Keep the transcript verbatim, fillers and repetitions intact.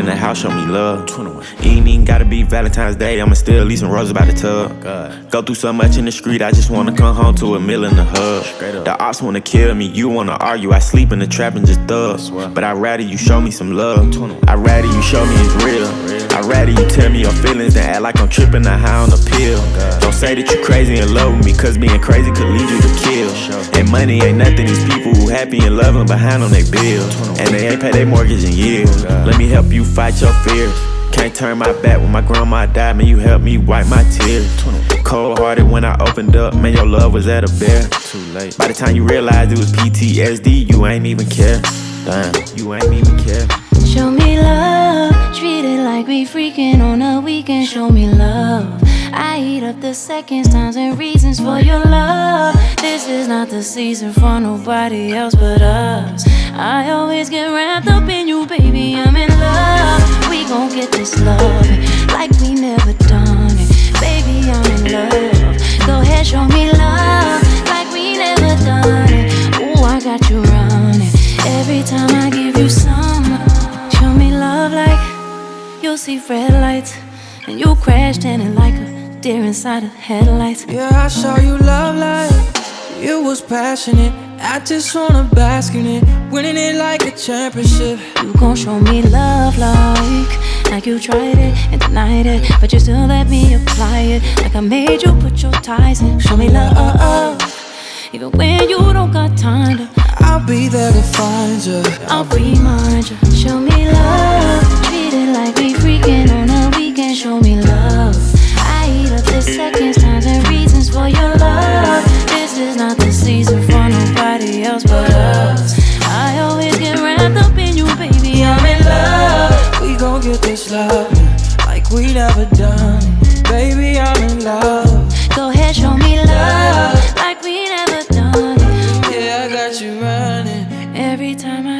in the house, show me love. You ain't even gotta be Valentine's Day, I'ma still leave some roses by the tub. Go through so much in the street, I just wanna come home to a meal in the hub. The ops wanna kill me, you wanna argue, I sleep in the trap and just thug. But I'd rather you show me some love. I'd rather you show me it's real. I'd rather you tell me your feelings than act like I'm tripping or high on a pill. Don't say that you crazy in love with me, cause being crazy could lead you to kill. And money ain't nothing, these people who happy and loving behind on their bills. And they ain't pay their mortgage in years. Let me help you fight your fears. Can't turn my back when my grandma died, man, you helped me wipe my tears. Cold hearted when I opened up, man, your love was at a bear. Too late. By the time you realized it was P T S D, you ain't even care. Damn, you ain't even care. Show me love, treat it like we freaking on a weekend. Show me love, I eat up the seconds, times, and reasons for your love. This is not the season for nobody else but us. I always get wrapped up in you, baby, I'm in love. We gon' get this love like we never done it. Baby, I'm in love. Go ahead, show me love like we never done it. Ooh, I got you running every time I give you some. Show me love like you'll see red lights and you crashed in it like a deer inside of headlights. Yeah, I saw you love like you was passionate. I just wanna bask in it, winning it like a championship. You gon' show me love like like you tried it and denied it, but you still let me apply it. Like I made you put your ties in. Show me love even when you don't got time to. I'll be there to find you, I'll remind you. Show me love, treat it like we freaking on a weekend. Show me love, I eat up the seconds, times, and reasons for your love. This is not the season for nobody else but us. I always get wrapped up in you, baby, I'm in love. we gon' get this love like we never done it. Baby, I'm in love. Go ahead, show me love like we never done it. Yeah, I got you running every time I